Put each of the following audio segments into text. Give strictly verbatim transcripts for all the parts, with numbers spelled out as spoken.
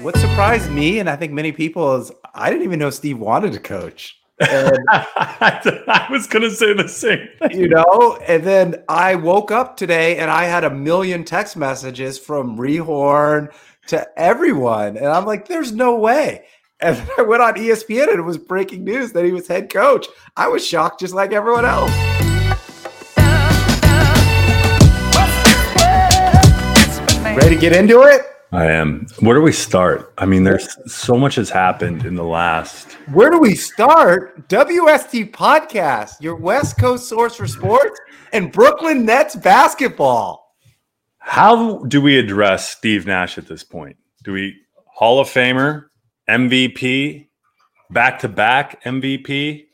What surprised me, and I think many people, is I didn't even know Steve wanted to coach. And, I was going to say the same thing. You know, and then I woke up today and I had a million text messages from Rehorn to everyone. And I'm like, there's no way. And then I went on E S P N and it was breaking news that he was head coach. I was shocked just like everyone else. Ready to get into it? I am. Where do we start? I mean, there's so much has happened in the last. Where do we start? W S T Podcast, your West Coast source for sports and Brooklyn Nets basketball. How do we address Steve Nash at this point? Do we Hall of Famer, M V P, back-to-back M V P,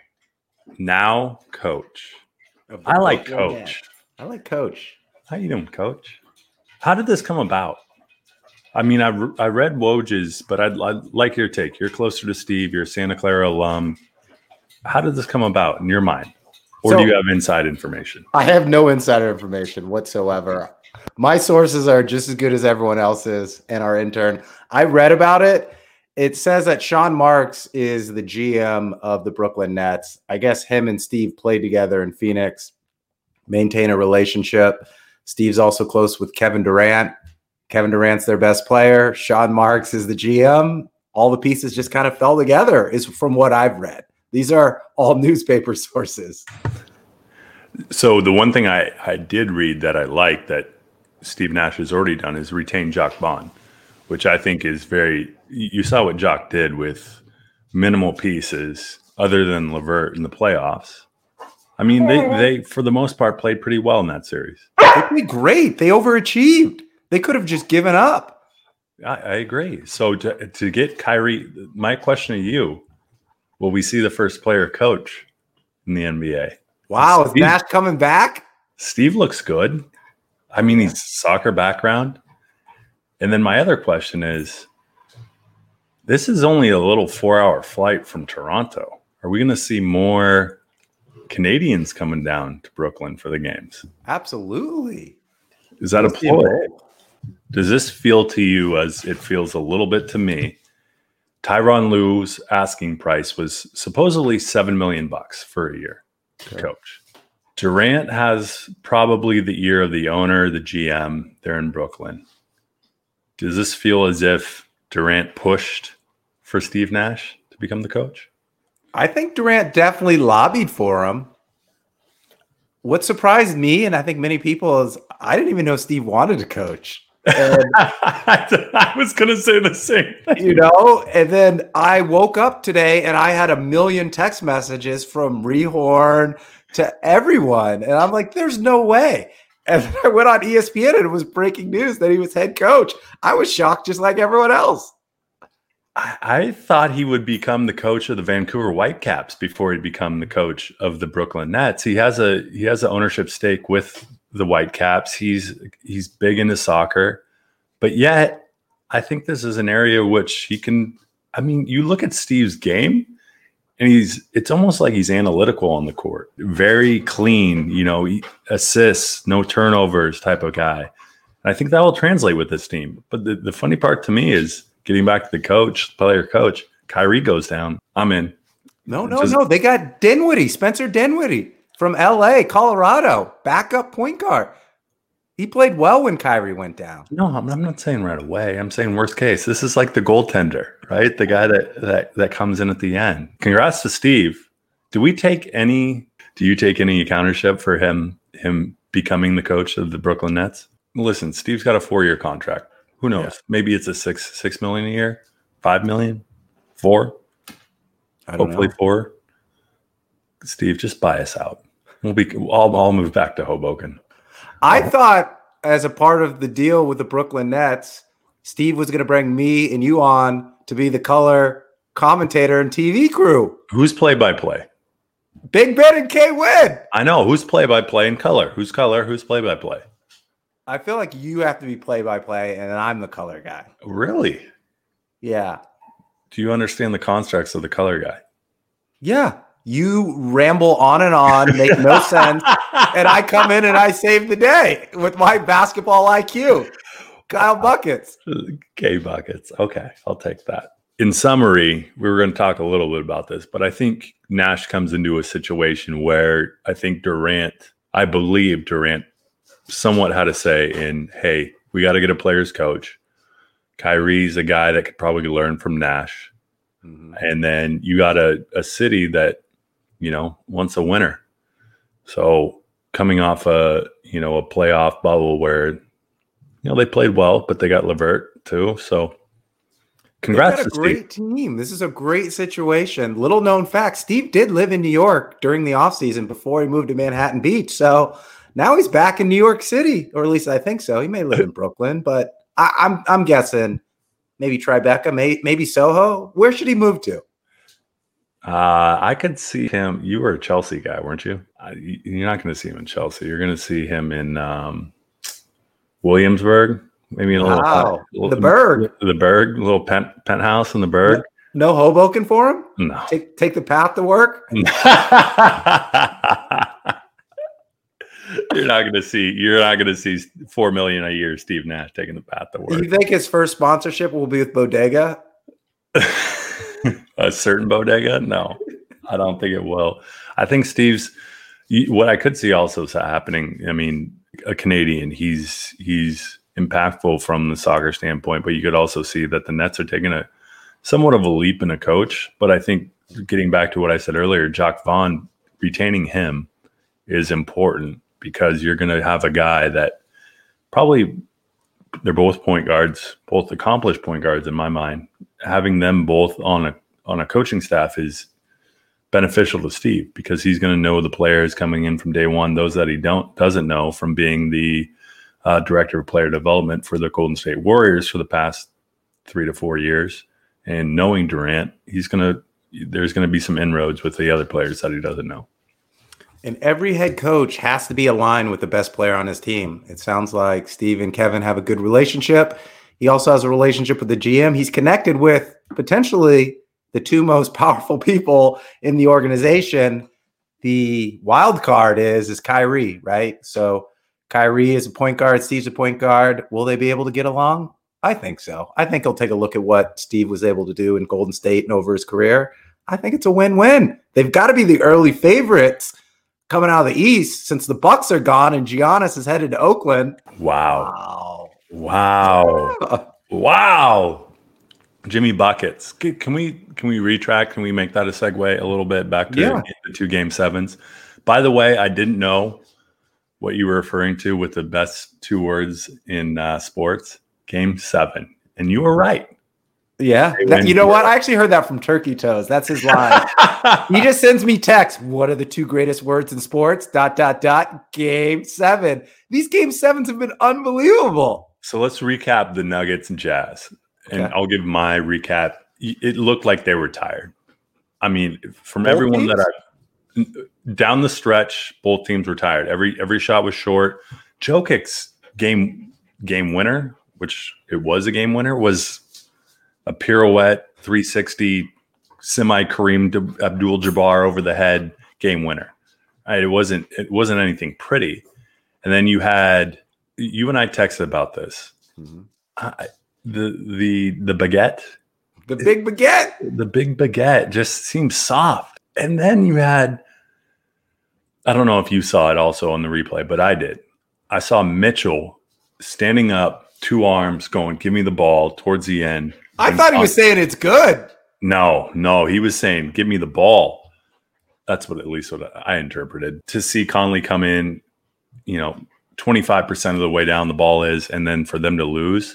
now coach? I like coach. I like coach. How you doing, coach? How did this come about? I mean, I, re- I read Woj's, but I'd, I'd like your take. You're closer to Steve. You're a Santa Clara alum. How did this come about in your mind? Or So- do you have inside information? I have no insider information whatsoever. My sources are just as good as everyone else's and our intern. I read about it. It says that Sean Marks is the G M of the Brooklyn Nets. I guess him and Steve played together in Phoenix, maintain a relationship. Steve's also close with Kevin Durant. Kevin Durant's their best player. Sean Marks is the G M. All the pieces just kind of fell together, is from what I've read. These are all newspaper sources. So the one thing I, I did read that I like that Steve Nash has already done is retain Jacques Bond, which I think is very – you saw what Jacques did with minimal pieces other than LeVert in the playoffs. I mean, they, they for the most part, played pretty well in that series. They played great. They overachieved. They could have just given up. I, I agree. So to, to get Kyrie – my question to you, will we see the first player coach in the N B A? Wow, is Steve- Nash coming back? Steve looks good. I mean, he's soccer background. And then my other question is, this is only a little four-hour flight from Toronto. Are we going to see more Canadians coming down to Brooklyn for the games? Absolutely. Is that a ploy? Does this feel to you as it feels a little bit to me? Tyronn Lue's asking price was supposedly seven million bucks for a year to coach. Durant has probably the ear of the owner, the G M. They're in Brooklyn. Does this feel as if Durant pushed for Steve Nash to become the coach? I think Durant definitely lobbied for him. What surprised me, and I think many people, is I didn't even know Steve wanted to coach. And, I was going to say the same thing. you know, and then I woke up today and I had a million text messages from Rehorn to everyone. And I'm like, there's no way. And then I went on E S P N and it was breaking news that he was head coach. I was shocked just like everyone else. I, I thought he would become the coach of the Vancouver Whitecaps before he'd become the coach of the Brooklyn Nets. He has a he has an ownership stake with the Whitecaps. He's he's big into soccer, but yet I think this is an area which he can. I mean, you look at Steve's game, and he's it's almost like he's analytical on the court, very clean. You know, he assists, no turnovers type of guy. And I think that will translate with this team. But the, the funny part to me is getting back to the coach, player coach. Kyrie goes down. I'm in. No, no, Just- no. They got Dinwiddie, Spencer Dinwiddie from L A, Colorado, backup point guard. He played well when Kyrie went down. No, I'm, I'm not saying right away. I'm saying worst case. This is like the goaltender, right? The guy that, that that comes in at the end. Congrats to Steve. Do we take any? Do you take any accountership for him him becoming the coach of the Brooklyn Nets? Listen, Steve's got a four year contract. Who knows? Yeah. Maybe it's a six six million a year, five million, four. I don't Hopefully know. four. Steve, just buy us out. We'll be. I'll, I'll move back to Hoboken. I thought as a part of the deal with the Brooklyn Nets, Steve was going to bring me and you on to be the color commentator and T V crew. Who's play by play? Big Ben and K Win. I know. Who's play by play and color? Who's color? Who's play by play? I feel like you have to be play by play, and I'm the color guy. Really? Yeah. Do you understand the constructs of the color guy? Yeah. You ramble on and on, make no sense, and I come in and I save the day with my basketball I Q. Kyle Buckets. K Buckets. Okay, I'll take that. In summary, we were going to talk a little bit about this, but I think Nash comes into a situation where I think Durant, I believe Durant somewhat had a say in, hey, we got to get a player's coach. Kyrie's a guy that could probably learn from Nash. Mm-hmm. And then you got a, a city that, you know, wants a winner. So coming off a, you know, a playoff bubble where, you know, they played well, but they got LeVert too. So congrats. They've got a great Steve. team. This is a great situation. Little known fact, Steve did live in New York during the offseason before he moved to Manhattan Beach. So now he's back in New York City, or at least I think so. He may live in Brooklyn, but I, I'm I'm guessing maybe Tribeca, may, maybe Soho. Where should he move to? Uh, I could see him. You were a Chelsea guy, weren't you? Uh, you're not going to see him in Chelsea. You're going to see him in um, Williamsburg, maybe in a little, wow. uh, little the Berg, the Berg, little pent, penthouse in the Berg. No, no Hoboken for him. No, take take the path to work. You're not going to see. You're not going to see four million a year. Steve Nash taking the path to work. You think his first sponsorship will be with Bodega? A certain Bodega? No, I don't think it will. I think Steve's. What I could see also happening. I mean, a Canadian. He's he's impactful from the soccer standpoint, but you could also see that the Nets are taking a somewhat of a leap in a coach. But I think getting back to what I said earlier, Jacques Vaughn retaining him is important. Because you're going to have a guy that probably they're both point guards, both accomplished point guards in my mind. Having them both on a on a coaching staff is beneficial to Steve because he's going to know the players coming in from day one, those that he don't doesn't know from being the uh, director of player development for the Golden State Warriors for the past three to four years, and knowing Durant, he's going to there's going to be some inroads with the other players that he doesn't know. And every head coach has to be aligned with the best player on his team. It sounds like Steve and Kevin have a good relationship. He also has a relationship with the G M. He's connected with potentially the two most powerful people in the organization. The wild card is, is Kyrie, right? So Kyrie is a point guard. Steve's a point guard. Will they be able to get along? I think so. I think he'll take a look at what Steve was able to do in Golden State and over his career. I think it's a win-win. They've got to be the early favorites coming out of the East, since the Bucks are gone and Giannis is headed to Oakland. Wow. Wow. Wow. Wow. Jimmy Buckets. Can we can we retract? Can we make that a segue a little bit back to yeah. the two game sevens? By the way, I didn't know what you were referring to with the best two words in uh, sports. Game seven. And you were right. Yeah. That, you know what? I actually heard that from Turkey Toes. That's his line. He just sends me texts. What are the two greatest words in sports? Dot, dot, dot. Game seven. These game sevens have been unbelievable. So let's recap the Nuggets and Jazz. And okay. I'll give my recap. It looked like they were tired. I mean, from both everyone teams? that I down the stretch, both teams were tired. Every every shot was short. Jokic's game game winner, which it was a game winner, was a pirouette, three sixty, semi Kareem Abdul-Jabbar over the head game winner. Right? It wasn't it wasn't anything pretty. And then you had you and I texted about this. Mm-hmm. I, the the the baguette, the big baguette, the big baguette just seemed soft. And then you had, I don't know if you saw it also on the replay, but I did. I saw Mitchell standing up, two arms, going, "Give me the ball" towards the end. I thought he was saying it's good. No, no, he was saying, "Give me the ball." That's what at least what I interpreted. To see Conley come in, you know, twenty-five percent of the way down the ball is, and then for them to lose.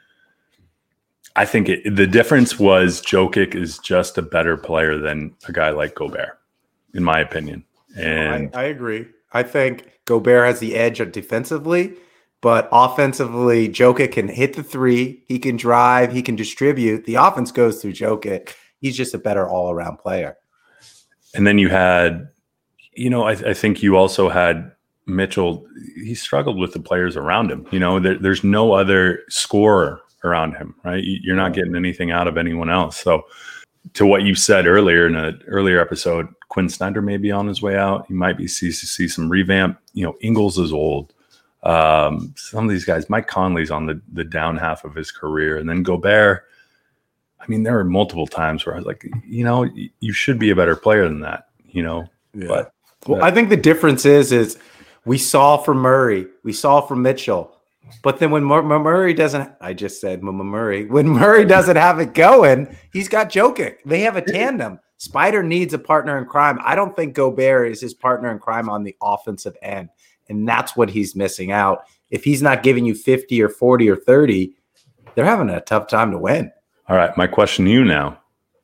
I think it, the difference was Jokic is just a better player than a guy like Gobert, in my opinion. And I, I agree. I think Gobert has the edge defensively, but offensively, Jokic can hit the three. He can drive. He can distribute. The offense goes through Jokic. He's just a better all-around player. And then you had, you know, I, I think you also had Mitchell. He struggled with the players around him. You know, there, there's no other scorer around him, right? You're not getting anything out of anyone else. So to what you said earlier in an earlier episode, Quinn Snyder may be on his way out. He might be see, see some revamp. You know, Ingles is old. Um, some of these guys, Mike Conley's on the, the down half of his career. And then Gobert, I mean, there were multiple times where I was like, you know, you should be a better player than that, you know. Yeah. But well, I think the difference is, is we saw from Murray, we saw from Mitchell, but then when Mur- Murray doesn't, I just said Murray, when Murray doesn't have it going, he's got Jokic. They have a tandem. Spider needs a partner in crime. I don't think Gobert is his partner in crime on the offensive end, and that's what he's missing out. If he's not giving you fifty or forty or thirty, they're having a tough time to win. All right, my question to you now.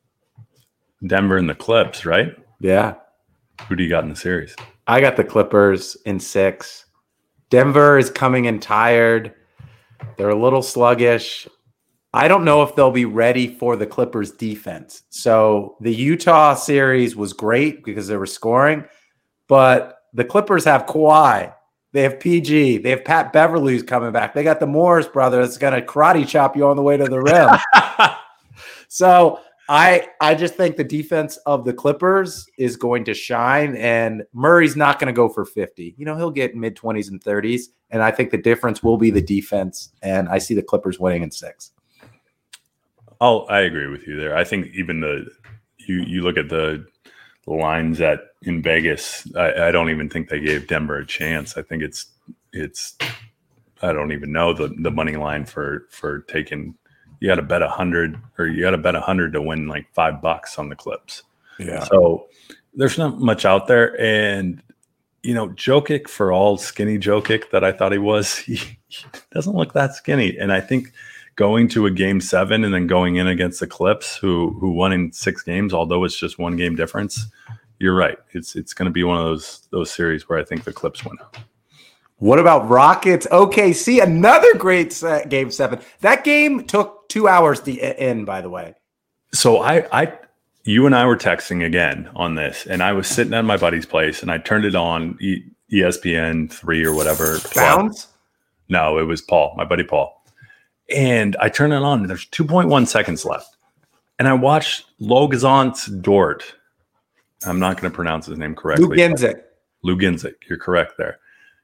Denver and the Clips, right? Yeah. Who do you got in the series? I got the Clippers in six. Denver is coming in tired. They're a little sluggish. I don't know if they'll be ready for the Clippers defense. So the Utah series was great because they were scoring, but the Clippers have Kawhi. They have P G. They have Pat Beverly who's coming back. They got the Morris brother that's going to karate chop you on the way to the rim. So I I just think the defense of the Clippers is going to shine, and Murray's not going to go for fifty. You know, he'll get mid-twenties and thirties, and I think the difference will be the defense, and I see the Clippers winning in six. Oh, I agree with you there. I think even the you you look at the, the lines at in Vegas, I, I don't even think they gave Denver a chance. I think it's it's I don't even know the the money line for for taking. You got to bet a hundred, or you got to bet a hundred to win like five bucks on the Clips. Yeah. So there's not much out there, and you know, Jokic, for all skinny Jokic that I thought he was, he, he doesn't look that skinny. And I think going to a game seven and then going in against the Clips, who who won in six games, although it's just one game difference, you're right. It's it's going to be one of those those series where I think the Clips win. What about Rockets? O K C, another great set, game seven. That game took two hours to end, by the way. So I, I, you and I were texting again on this, and I was sitting at my buddy's place, and I turned it on e- ESPN three or whatever. Bounds? No, it was Paul, my buddy Paul. And I turned it on, and there's two point one seconds left. And I watched Logazant Dort. I'm not going to pronounce his name correctly. Luginzik. Luginzik, you're correct there.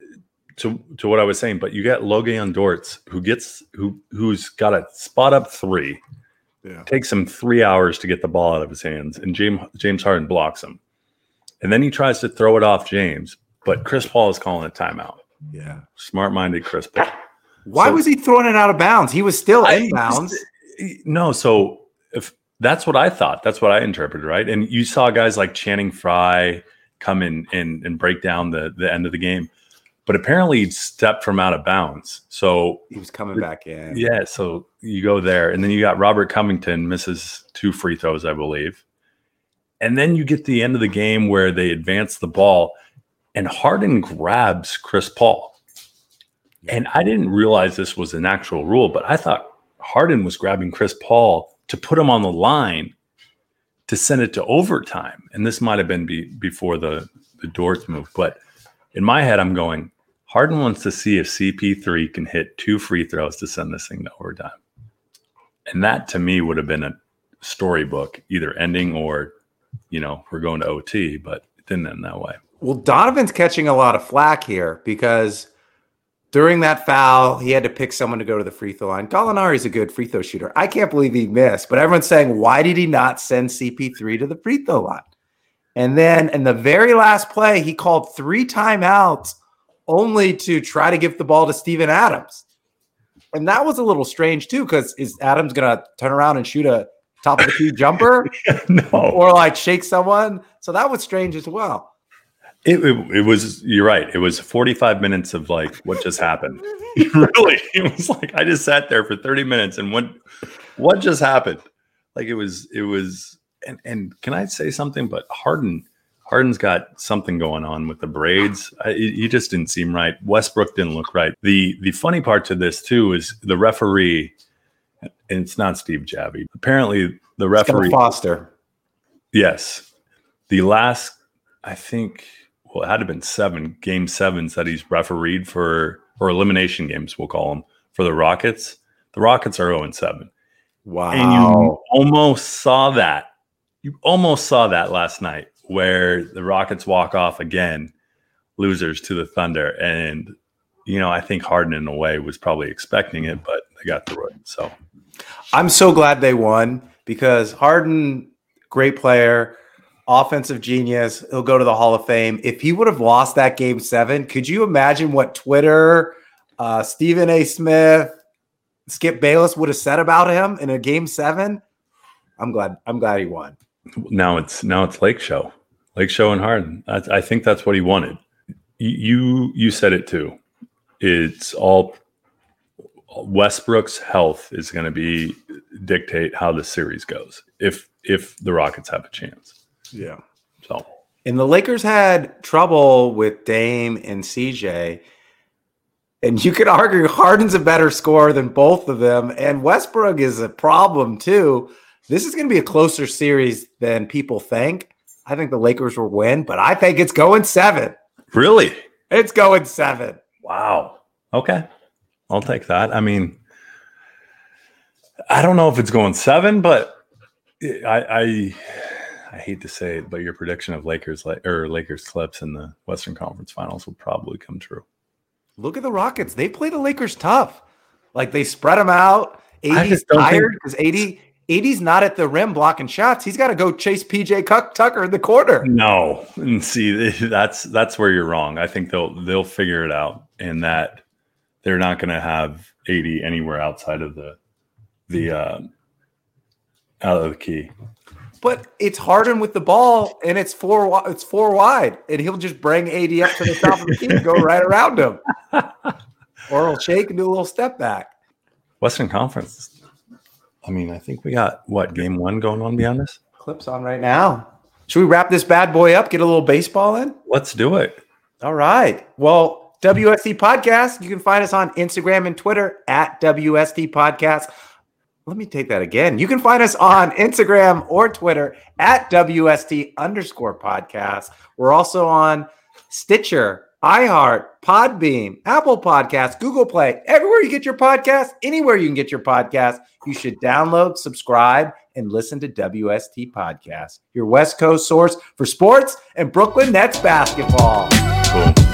To to what I was saying, but you got Logan Dortz who gets who who's got a spot up three. Yeah. Takes him three hours to get the ball out of his hands, and James James Harden blocks him. And then he tries to throw it off James, but Chris Paul is calling a timeout. Yeah. Smart-minded Chris Paul. Why so, was he throwing it out of bounds? He was still I, in bounds. No, so if that's what I thought, that's what I interpreted, right? And you saw guys like Channing Frye come in and, and break down the, the end of the game. But apparently he stepped from out of bounds. So he was coming back in. Yeah, so you go there. And then you got Robert Covington misses two free throws, I believe. And then you get to the end of the game where they advance the ball, and Harden grabs Chris Paul. And I didn't realize this was an actual rule, but I thought Harden was grabbing Chris Paul to put him on the line to send it to overtime. And this might have been be, before the, the Dort move. But in my head, I'm going, Harden wants to see if C P three can hit two free throws to send this thing to overtime. And that, to me, would have been a storybook, either ending or, you know, we're going to O T, but it didn't end that way. Well, Donovan's catching a lot of flack here because during that foul, he had to pick someone to go to the free throw line. Gallinari's a good free throw shooter. I can't believe he missed, but everyone's saying, why did he not send C P three to the free throw line? And then in the very last play, he called three timeouts only to try to give the ball to Steven Adams. And that was a little strange too, because is Adams going to turn around and shoot a top of the key jumper? No. Or like shake someone? So that was strange as well. It, it, it was, you're right. It was forty-five minutes of like, what just happened? Really? It was like, I just sat there for thirty minutes and what, what just happened? Like it was, it was, and, and can I say something? But Harden, Harden's got something going on with the braids. I, he just didn't seem right. Westbrook didn't look right. The the funny part to this too is the referee, and it's not Steve Javie. Apparently the referee Scott Foster. Yes. The last, I think, well, it had to have been seven game sevens that he's refereed for, or elimination games, we'll call them, for the Rockets. The Rockets are oh and seven. Wow. And you almost saw that. You almost saw that last night where the Rockets walk off again, losers to the Thunder. And you know, I think Harden in a way was probably expecting it, but they got through it. So I'm so glad they won because Harden, great player, offensive genius. He'll go to the Hall of Fame. If he would have lost that game seven, could you imagine what Twitter, uh, Stephen A. Smith, Skip Bayless would have said about him in a game seven? I'm glad. I'm glad he won. Now it's now it's Lake Show, Lake Show and Harden. I, I think that's what he wanted. You you said it too. It's all Westbrook's health is going to be dictate how the series goes. If if the Rockets have a chance, yeah. So and the Lakers had trouble with Dame and C J. And you could argue Harden's a better scorer than both of them. And Westbrook is a problem, too. This is going to be a closer series than people think. I think the Lakers will win, but I think it's going seven. Really? It's going seven. Wow. Okay. I'll take that. I mean, I don't know if it's going seven, but I I, I hate to say it, but your prediction of Lakers or Lakers Clips in the Western Conference Finals will probably come true. Look at the Rockets. They play the Lakers tough. Like they spread them out. A D's tired because A D A D's not at the rim blocking shots. He's got to go chase P J Tucker in the corner. No, and see that's that's where you're wrong. I think they'll they'll figure it out, and that they're not going to have A D anywhere outside of the the uh, out of the key. But it's Harden with the ball, and it's four. It's four wide, and he'll just bring A D up to the top of the key and go right around him, or he'll shake and do a little step back. Western Conference. I mean, I think we got what game one going on beyond this. Clips on right now. Should we wrap this bad boy up? Get a little baseball in. Let's do it. All right. Well, W S T Podcast. You can find us on Instagram and Twitter at W S T Podcast. Let me take that again. You can find us on Instagram or Twitter at W S T underscore podcast. We're also on Stitcher, iHeart, Podbean, Apple Podcasts, Google Play, everywhere you get your podcast, anywhere you can get your podcast. You should download, subscribe, and listen to W S T Podcast, your West Coast source for sports and Brooklyn Nets basketball. Cool.